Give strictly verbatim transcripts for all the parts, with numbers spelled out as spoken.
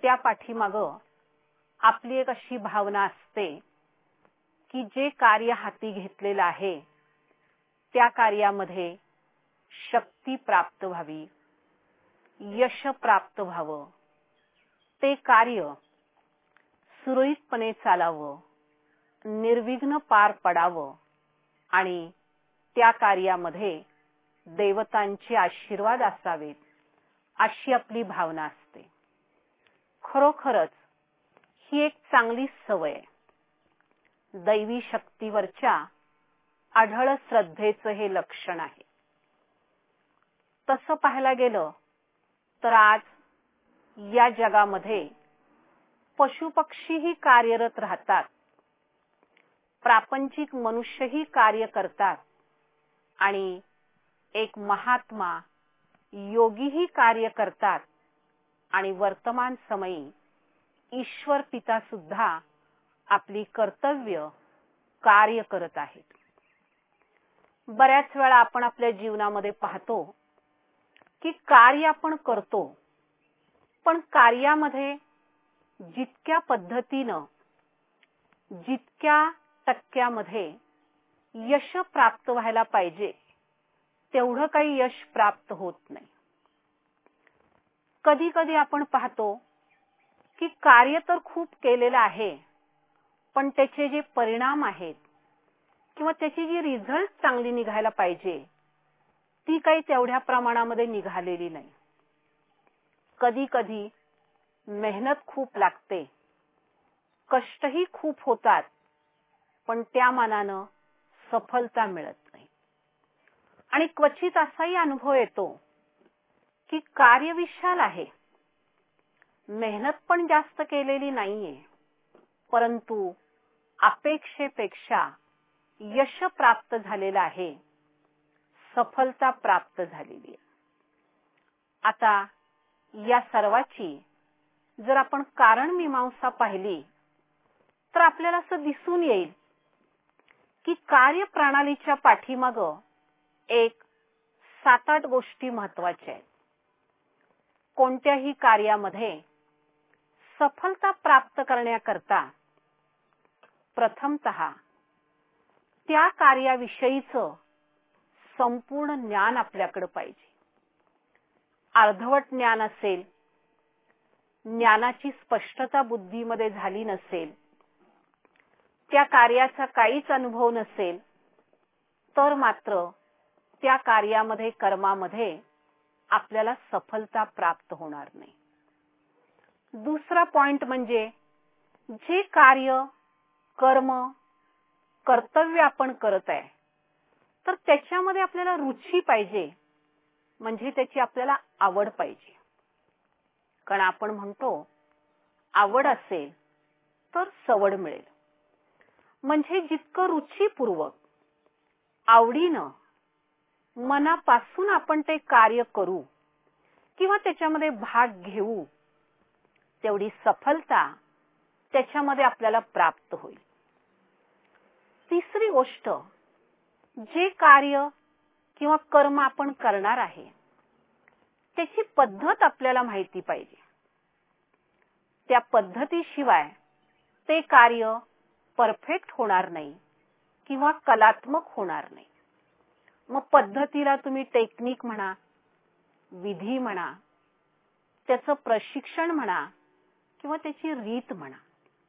त्या पाठीमागं आपली एक अशी भावना असते की जे कार्य हाती घेतलेलं आहे त्या कार्यामध्ये शक्ती प्राप्त व्हावी, यश प्राप्त व्हावं, ते कार्य सुरळीतपणे चालावं, निर्विघ्न पार पडावं आणि त्या कार्यामध्ये देवतांचे आशीर्वाद असावेत अशी आपली भावना असते. खरोखरच ही एक चांगली सवय आहे. दैवी शक्तीवरच्या अढळ श्रद्धेचं हे लक्षण आहे. तसं पाहायला गेलं तर आज या जगामध्ये पशुपक्षीही कार्यरत राहतात, प्रापंचिक मनुष्यही कार्य करतात आणि एक महात्मा योगीही कार्य करतात आणि वर्तमान समयी ईश्वर पिता सुद्धा आपली कर्तव्य कार्य करत आहेत. बऱ्याच वेळा आपण आपल्या जीवनामध्ये पाहतो की कार्य आपण करतो, पण कार्यामध्ये जितक्या पद्धतीनं, जितक्या टक्क्यामध्ये यश प्राप्त व्हायला पाहिजे तेवढं काही यश प्राप्त होत नाही. कधी कधी आपण पाहतो की कार्य तर खूप केलेलं आहे, पण त्याचे जे परिणाम आहेत किंवा त्याची जी रिझल्ट चांगली निघायला पाहिजे ती काही तेवढ्या प्रमाणामध्ये निघालेली नाही. कधी कधी मेहनत खूप लागते, कष्टही खूप होतात, पण त्या मानानं सफलता मिळत नाही. आणि क्वचित असाही अनुभव येतो की कार्य विशाल आहे, मेहनत पण जास्त केलेली नाहीये, परंतु अपेक्षेपेक्षा यश प्राप्त झालेलं आहे, सफलता प्राप्त झालेली आहे. आता या सर्वाची जर आपण कारण मीमांसा पाहिली तर आपल्याला असं दिसून येईल की कार्यप्रणालीच्या पाठीमागं एक सात आठ गोष्टी महत्त्वाच्या आहेत. कोणत्याही कार्यामध्ये सफलता प्राप्त करण्याकरता प्रथमतः त्या कार्याविषयीचं संपूर्ण ज्ञान आपल्याकडे पाहिजे. अर्धवट ज्ञान असेल, ज्ञानाची स्पष्टता बुद्धीमध्ये झाली नसेल, त्या कार्याचा काहीच अनुभव नसेल, तर मात्र त्या कार्यामध्ये, कर्मामध्ये आपल्याला सफलता प्राप्त होणार नाही. दुसरा पॉइंट म्हणजे जे कार्य, कर्म, कर्तव्य आपण करत आहे तर त्याच्यामध्ये आपल्याला रुची पाहिजे, म्हणजे त्याची आपल्याला आवड पाहिजे. कारण आपण म्हणतो आवड असेल तर सवड मिळेल. म्हणजे जितकं रुचीपूर्वक, आवडीनं, मनापासून आपण ते कार्य करू किंवा त्याच्यामध्ये भाग घेऊ तेवढी सफलता त्याच्यामध्ये आपल्याला प्राप्त होईल. तिसरी गोष्ट, जे कार्य किंवा कर्म आपण करणार आहे त्याची पद्धत आपल्याला माहिती पाहिजे. त्या पद्धतीशिवाय ते कार्य परफेक्ट होणार नाही किंवा कलात्मक होणार नाही. मग पद्धतीला तुम्ही टेक्निक म्हणा, विधी म्हणा, त्याचं प्रशिक्षण म्हणा किंवा त्याची रीत म्हणा.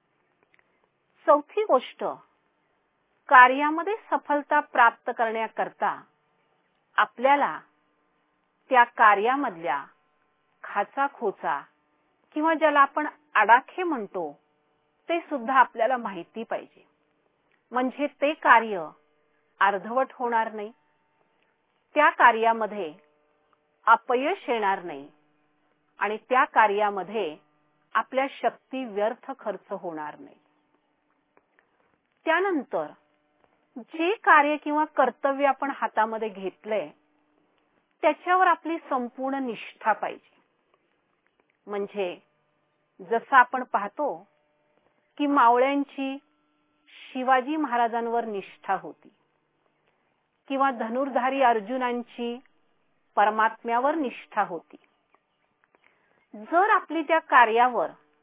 चौथी गोष्ट, कार्यामध्ये सफलता प्राप्त करण्याकरता आपल्याला त्या कार्यामधल्या खाचाखोचा किंवा ज्याला आपण आडाखे म्हणतो ते सुद्धा आपल्याला माहिती पाहिजे. म्हणजे ते कार्य अर्धवट होणार नाही, त्या कार्यामध्ये अपयश येणार नाही आणि त्या कार्यामध्ये आपल्या शक्ती व्यर्थ खर्च होणार नाही. त्यानंतर जे कार्य किंवा कर्तव्य आपण हातामध्ये घेतलंय त्याच्यावर आपली संपूर्ण निष्ठा पाहिजे. म्हणजे जसं आपण पाहतो की मावळ्यांची शिवाजी महाराजांवर निष्ठा होती किंवा धनुर्धारी अर्जुनांची परमात्म्यावर निष्ठा होती. जर आपली त्या कार्यावर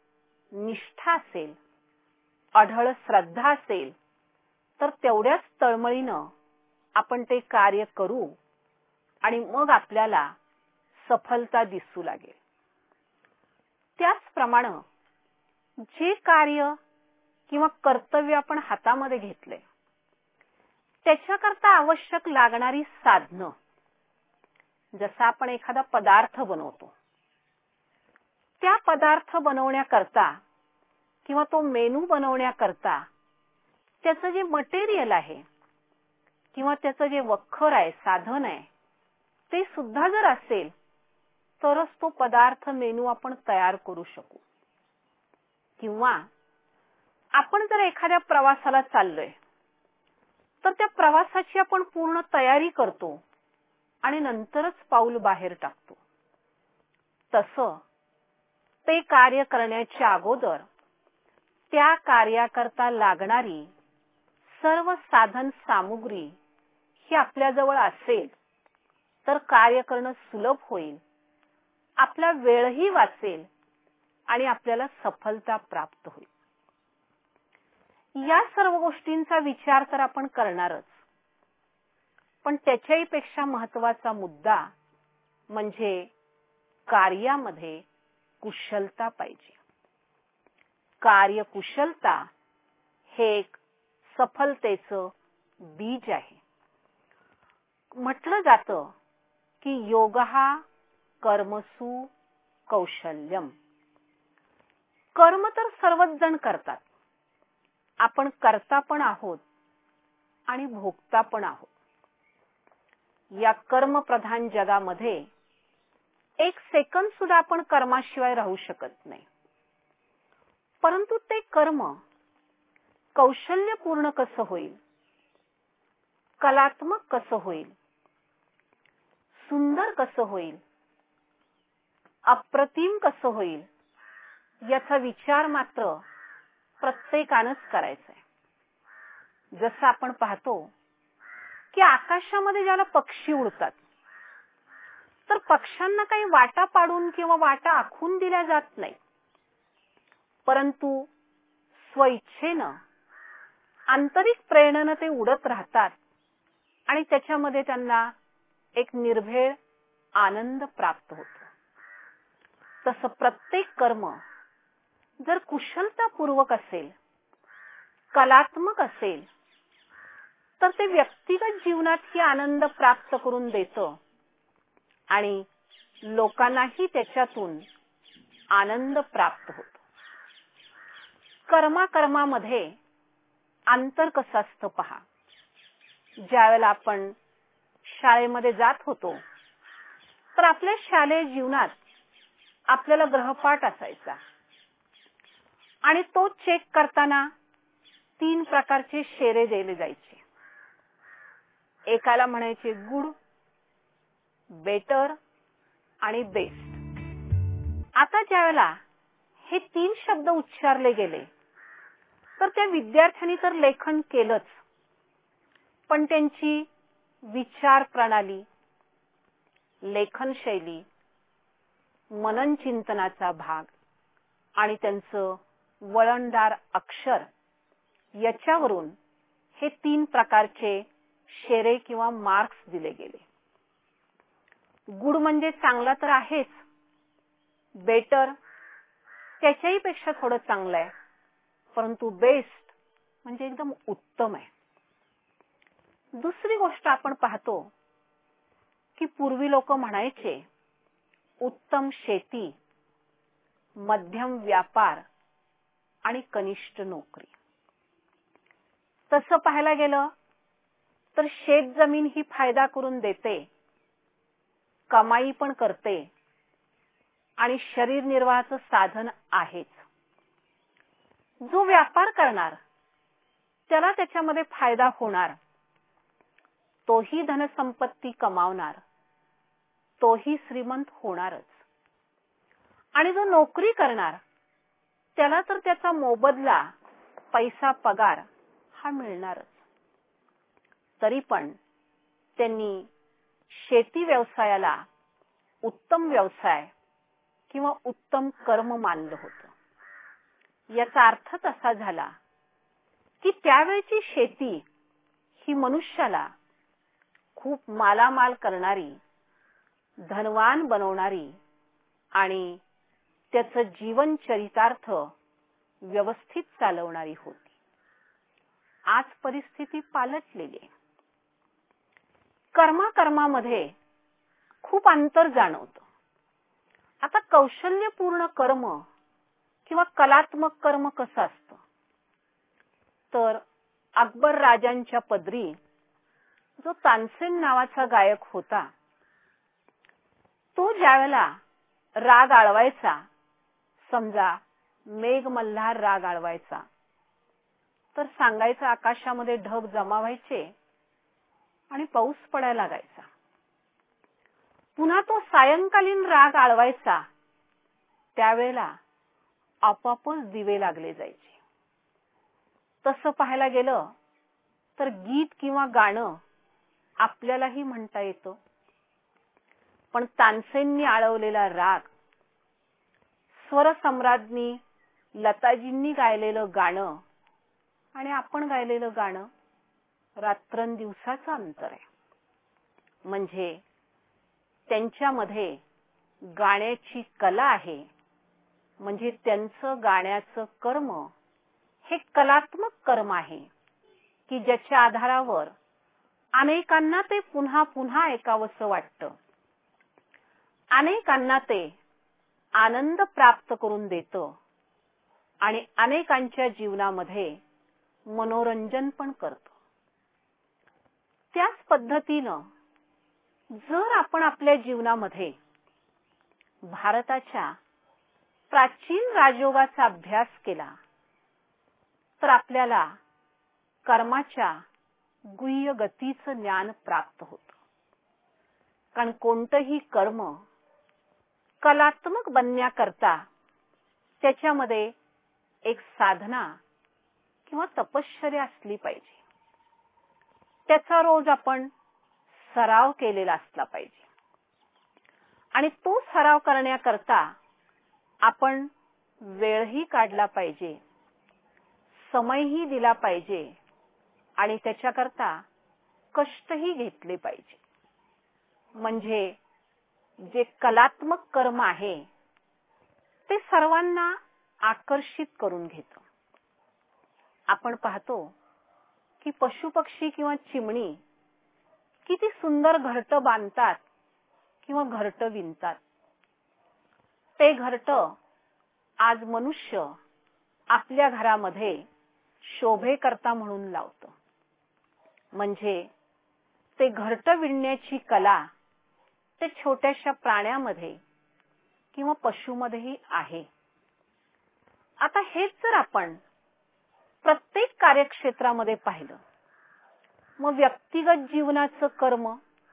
निष्ठा असेल, अढळ श्रद्धा असेल, तर तेवढ्याच तळमळीनं आपण ते कार्य करू आणि मग आपल्याला सफलता दिसू लागेल. त्याचप्रमाणे जे कार्य किंवा कर्तव्य आपण हातामध्ये घेतले त्याच्याकरता आवश्यक लागणारी साधनं, जसा आपण एखादा पदार्थ बनवतो, त्या पदार्थ बनवण्याकरता किंवा तो मेनू बनवण्याकरता त्याचं जे मटेरियल आहे किंवा त्याचं जे वखर आहे, साधन आहे, ते सुद्धा जर असेल तरच तो पदार्थ मेनू आपण तयार करू शकू. किंवा आपण जर एखाद्या प्रवासाला चाललोय तर त्या प्रवासाची आपण पूर्ण तयारी करतो आणि नंतरच पाऊल बाहेर टाकतो. तसं ते कार्य करण्याच्या अगोदर त्या कार्याकरता लागणारी सर्व साधन सामुग्री ही आपल्याजवळ असेल तर कार्य करणं सुलभ होईल, आपला वेळही वाचेल आणि आपल्याला सफलता प्राप्त होईल. या सर्व गोष्टींचा विचार तर आपण करणारच, पण त्याच्याही पेक्षा महत्वाचा मुद्दा म्हणजे कार्यामध्ये कुशलता पाहिजे. कार्यकुशलता हे एक सफलतेचं बीज आहे. म्हटलं जातं की योगः कर्मसु कौशल्यम. कर्म तर सर्वच जण करतात, आपण कर्ता पण आहोत आणि भोगता पण आहोत. या कर्मप्रधान जगामध्ये एक सेकंद सुद्धा आपण कर्माशिवाय राहू शकत नाही. परंतु ते कर्म कौशल्यपूर्ण कसं होईल, कलात्मक कसं होईल, सुंदर कसं होईल, अप्रतिम कसं होईल, याचा विचार मात्र प्रत्येकानंच करायचा आहे. जसं आपण पाहतो की आकाशामध्ये ज्याला पक्षी उडतात तर पक्ष्यांना काही वाटा पाडून किंवा वाटा आखून दिल्या जात नाही, परंतु स्वइच्छेनं आंतरिक प्रेरणेनं ते उडत राहतात आणि त्याच्यामध्ये त्यांना एक निर्भेळ आनंद प्राप्त होतो. तसं प्रत्येक कर्म जर कुशलतापूर्वक असेल, कलात्मक असेल, तर ते व्यक्तिगत जीवनातही आनंद प्राप्त करून देतं आणि लोकांनाही त्याच्यातून आनंद प्राप्त होतो. कर्माकर्मामध्ये अंतर कसं असतं पहा. ज्यावेळेला आपण शाळेमध्ये जात होतो तर आपल्या शालेय जीवनात आपल्याला गृहपाठ असायचा आणि तो चेक करताना तीन प्रकारचे शेरे दिले जायचे. एकाला म्हणायचे गुड, बेटर आणि बेस्ट. आता ज्यावेळेला हे तीन शब्द उच्चारले गेले तर त्या विद्यार्थ्यांनी तर लेखन केलंच, पण त्यांची विचार प्रणाली, लेखन शैली, मनन चिंतनाचा भाग आणि त्यांचं वळणदार अक्षर याच्यावरून हे तीन प्रकारचे शेरे किंवा मार्क्स दिले गेले. गुड म्हणजे चांगला तर आहेच, बेटर त्याच्याही पेक्षा थोडं चांगलं आहे, परंतु बेस्ट म्हणजे एकदम उत्तम आहे. दुसरी गोष्ट आपण पाहतो की पूर्वी लोक म्हणायचे उत्तम शेती, मध्यम व्यापार आणि कनिष्ठ नोकरी. तसं पाहायला गेलं तर शेत जमीन ही फायदा करून देते, कमाई पण करते आणि शरीर निर्वाहाचं साधन आहेच. जो व्यापार करणार त्याला त्याच्यामध्ये फायदा होणार, तोही धनसंपत्ती कमावणार, तोही श्रीमंत होणारच. आणि जो नोकरी करणार त्याला तर त्याचा मोबदला, पैसा, पगार हा मिळणारच. तरी पण त्यांनी शेती व्यवसायाला उत्तम व्यवसाय किंवा उत्तम कर्म मानलं होतं. याचा अर्थच असा झाला की त्यावेळची शेती ही मनुष्याला खूप मालामाल करणारी, धनवान बनवणारी आणि त्याचं जीवन चरितार्थ व्यवस्थित चालवणारी होती. आज परिस्थिती पालटलेली आहे. कर्मा-कर्मामध्ये खूप अंतर जाणवतं. आता कौशल्यपूर्ण कर्म किंवा कलात्मक कर्म कसं असतं, तर अकबर राजांच्या पदरी जो तानसेन नावाचा गायक होता, तो ज्यावेळेला राग आळवायचा, समजा मेघ मल्हार राग आळवायचा, तर सांगायचं आकाशामध्ये ढग जमा व्हायचे आणि पाऊस पडायला लागायचा. पुन्हा तो सायंकालीन राग आळवायचा, त्यावेळेला आपोआपच दिवे लागले जायचे. तसं पाहायला गेलं तर गीत किंवा गाणं आपल्यालाही म्हणता येतं, पण तानसेननी आळवलेला राग, स्वरसम्राज्ञी लताजींनी गायलेलं गाणं आणि आपण गायलेलं गाणं रात्रंदिवसाचं अंतर आहे. म्हणजे त्यांच्यामध्ये गाण्याची कला आहे, म्हणजे त्यांचं गाण्याचं कर्म हे कलात्मक कर्म आहे की ज्याच्या आधारावर अनेकांना ते पुन्हा पुन्हा ऐकावंसं वाटतं, अनेकांना ते आनंद प्राप्त करून देतं आणि अनेकांच्या जीवनामध्ये मनोरंजन पण करतं. त्याच पद्धतीनं जर आपण आपल्या जीवनामध्ये भारताच्या प्राचीन राजयोगाचा अभ्यास केला तर आपल्याला कर्माच्या गुह्य गतीचं ज्ञान प्राप्त होतं. कारण कोणतंही कर्म कलात्मक बनण्याकरता त्याच्यामध्ये एक साधना किंवा तपश्चर्या असली पाहिजे. त्याचा रोज आपण सराव केलेला असला पाहिजे आणि तो सराव करण्याकरता आपण वेळही काढला पाहिजे, समयही दिला पाहिजे आणि त्याच्याकरता कष्टही घेतले पाहिजे. म्हणजे जे कलात्मक कर्म आहे ते सर्वांना आकर्षित करून घेतं. आपण पाहतो की पशुपक्षी किंवा चिमणी किती सुंदर घरटं बांधतात किंवा घरटं विणतात. ते घरटं आज मनुष्य आपल्या घरामध्ये शोभेकरता म्हणून लावतो. म्हणजे ते घरटं विणण्याची कला ते छोट्याशा प्राण्यामध्ये किंवा पशुमध्येही आहे. आता हेच जर आपण प्रत्येक कार्यक्षेत्रामध्ये पाहिलं, मग व्यक्तिगत जीवनाचं कर्म,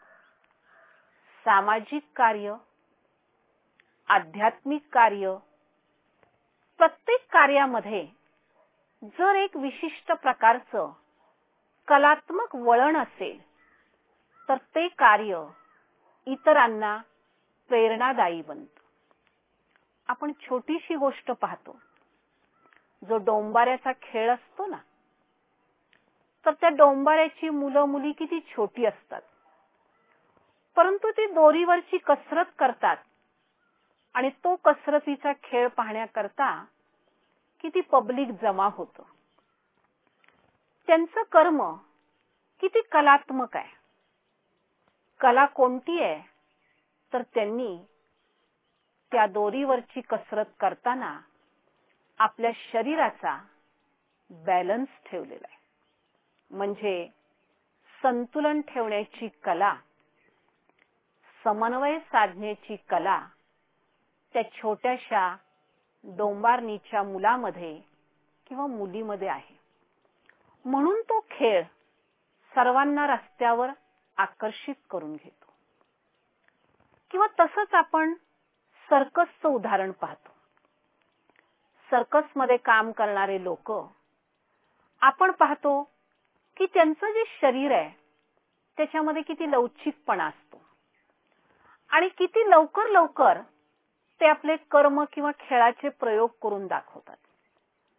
सामाजिक कार्य, आध्यात्मिक कार्य, प्रत्येक कार्यामध्ये जर एक विशिष्ट प्रकारचं कलात्मक वळण असेल तर ते कार्य इतरांना प्रेरणादायी बनतं. आपण छोटीशी गोष्ट पाहतो, जो डोंबाऱ्याचा खेळ असतो ना, तर त्या डोंबाऱ्याची मुलं मुली किती छोटी असतात, परंतु ती दोरीवरची कसरत करतात आणि तो कसरतीचा खेळ पाहण्याकरता किती पब्लिक जमा होतं. त्यांचं कर्म किती कलात्मक आहे. कला कोणती आहे, तर त्यांनी त्या दोरीवरची कसरत करताना आपल्या शरीराचा बॅलन्स ठेवलेला आहे. म्हणजे संतुलन ठेवण्याची कला, समन्वय साधण्याची कला त्या छोट्याशा डोंबारणीच्या मुलामध्ये किंवा मुलीमध्ये आहे. म्हणून तो खेळ सर्वांना रस्त्यावर आकर्षित करून घेतो. किंवा तसंच आपण सर्कसचं उदाहरण पाहतो. सर्कसमध्ये काम करणारे लोक, आपण पाहतो की त्यांचं जे शरीर आहे त्याच्यामध्ये किती लवचिकपणा असतो आणि किती लवकर लवकर ते आपले कर्म किंवा खेळाचे प्रयोग करून दाखवतात.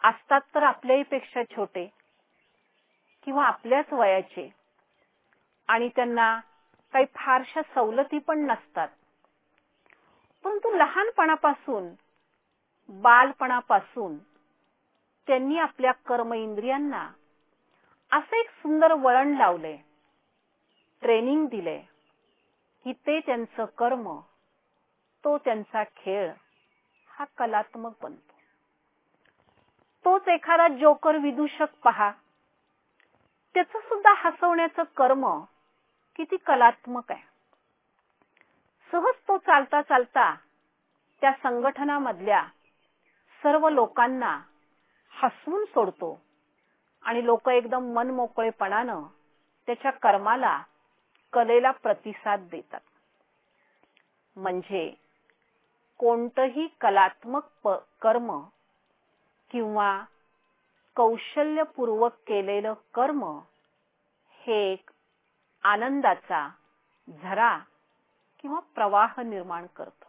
असतात तर आपल्याहीपेक्षा छोटे किंवा आपल्याच वयाचे, आणि त्यांना काही फारशा सवलती पण नसतात. परंतु लहानपणापासून, बालपणापासून त्यांनी आपल्या कर्म इंद्रियांना असं एक सुंदर वळण लावलंय, ट्रेनिंग दिलंय की ते त्यांचं कर्म, तो त्यांचा खेळ हा कलात्मक बनतो. तोच एखादा जोकर विदूषक पहा, त्याचं सुद्धा हसवण्याचं कर्म किती कलात्मक आहे. सहज तो चालता चालता त्या संघटनामधल्या सर्व लोकांना हसवून सोडतो आणि लोक एकदम मनमोकळेपणानं त्याच्या कर्माला, कलेला प्रतिसाद देतात. म्हणजे कोणतंही कलात्मक कर्म किंवा कौशल्यपूर्वक केलेलं कर्म हे एक आनंदाचा झरा किंवा प्रवाह निर्माण करतं.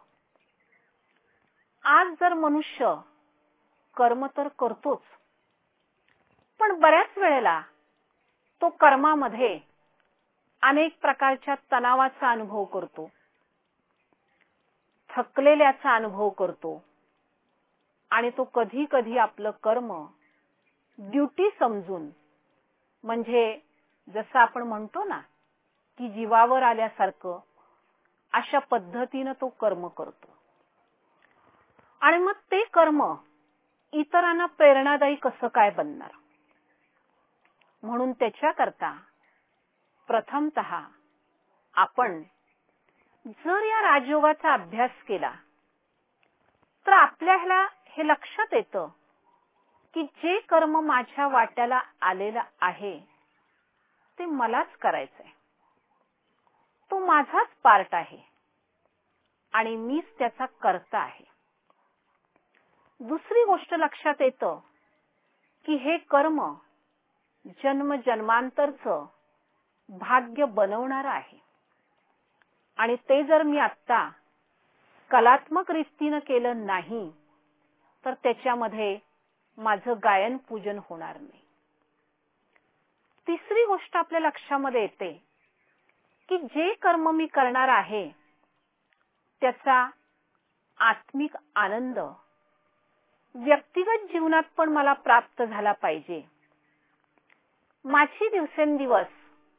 आज जर मनुष्य कर्म तर करतोच, पण बऱ्याच वेळेला तो कर्मामध्ये अनेक प्रकारच्या तणावाचा अनुभव करतो, थकलेल्याचा अनुभव करतो, आणि तो कधी कधी आपलं कर्म ड्युटी समजून, म्हणजे जसं आपण म्हणतो ना की जीवावर आल्यासारखं, अशा पद्धतीनं तो कर्म करतो. आणि मग ते कर्म इतरांना प्रेरणादायी कसं काय बनणार? म्हणून त्याच्याकरता प्रथमतः आपण जर या राजयोगाचा अभ्यास केला तर आपल्याला हे लक्षात येतं की जे कर्म माझ्या वाट्याला आलेलं आहे ते मलाच करायचंय, तो माझाच पार्ट आहे आणि मीच त्याचा कर्ता आहे. दुसरी गोष्ट लक्षात येतं की हे कर्म जन्म जन्मांतरचं भाग्य बनवणारं आहे, आणि ते जर मी आत्ता कलात्मक रीतीनं केलं नाही तर त्याच्यामध्ये माझं गायन पूजन होणार नाही. तिसरी गोष्ट आपल्या लक्षामध्ये येते की जे कर्म मी करणार आहे त्याचा आत्मिक आनंद व्यक्तिगत जीवनात पण मला प्राप्त झाला पाहिजे. माझी दिवसेंदिवस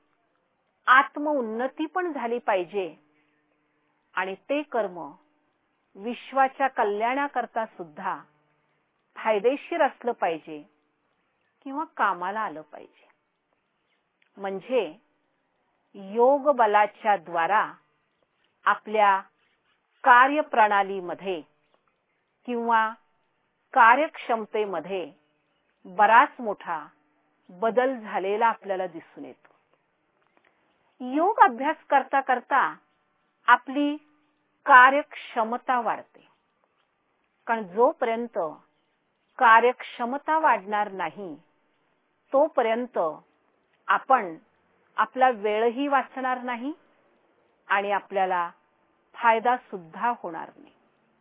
आत्मउन्नती पण झाली पाहिजे, आणि ते कर्म विश्वाच्या कल्याणाकरता सुद्धा फायदेशीर असलं पाहिजे किंवा कामाला आलं पाहिजे. म्हणजे योग बलाच्या द्वारा आपल्या कार्यप्रणालीमध्ये किंवा कार्यक्षमतेमध्ये बराच मोठा बदल झालेला आपल्याला दिसून येतो. योग अभ्यास करता करता आपली कार्यक्षमता वाढते, कारण जोपर्यंत कार्यक्षमता वाढणार नाही तोपर्यंत आपण आपला वेळही वाचणार नाही आणि आपल्याला फायदा सुद्धा होणार नाही.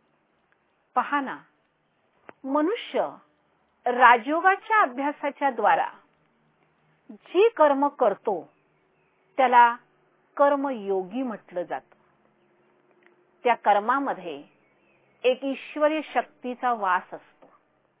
पहा ना, मनुष्य राजयोगाच्या अभ्यासाच्या द्वारा जी कर्म करतो त्याला कर्मयोगी म्हटलं जातं. त्या कर्मामध्ये एक ईश्वरी शक्तीचा वास असतो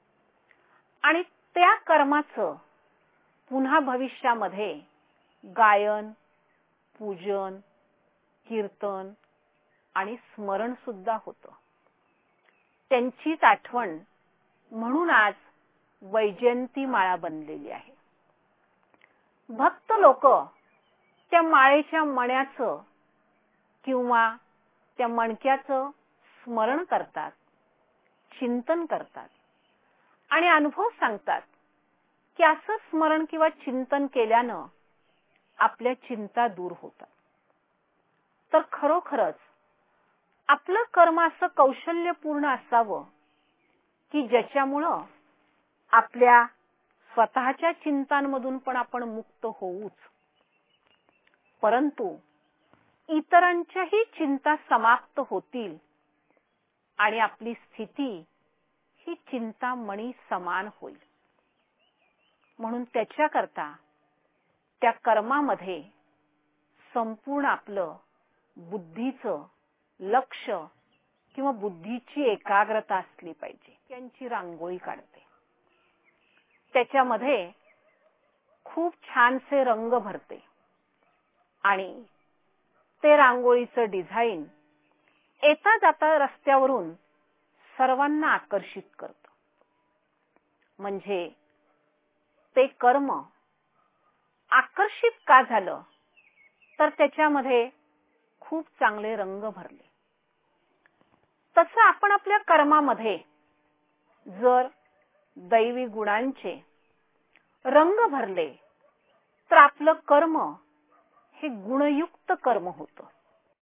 आणि त्या कर्माचं पुन्हा भविष्यामध्ये गायन, पूजन, कीर्तन आणि स्मरण सुद्धा होतं. त्यांचीच आठवण म्हणून आज वैजयंती माळा बनलेली आहे. भक्त लोक त्या माळेच्या मण्याचं किंवा त्या मणक्याचं स्मरण करतात, चिंतन करतात आणि अनुभव सांगतात की असं स्मरण किंवा चिंतन केल्यानं आपल्या चिंता दूर होतात. तर खरोखरच आपलं कर्म असं कौशल्यपूर्ण असावं की ज्याच्यामुळं आपल्या स्वतःच्या चिंतांमधून पण आपण मुक्त होऊच, परंतु इतरांच्याही चिंता समाप्त होतील आणि आपली स्थिती ही चिंतामणी समान होईल. म्हणून त्याच्याकरता त्या कर्मामध्ये संपूर्ण आपलं बुद्धीचं लक्ष किंवा बुद्धीची एकाग्रता असली पाहिजे. त्यांची रांगोळी काढते, त्याच्यामध्ये खूप छानसे रंग भरते आणि ते रांगोळीचं डिझाईन येता जाता रस्त्यावरून सर्वांना आकर्षित करतं. म्हणजे ते कर्म आकर्षित का झालं, तर त्याच्यामध्ये खूप चांगले रंग भरले. तसं आपण आपल्या कर्मामध्ये जर दैवी गुणांचे रंग भरले तर आपलं कर्म हे गुणयुक्त कर्म होतं.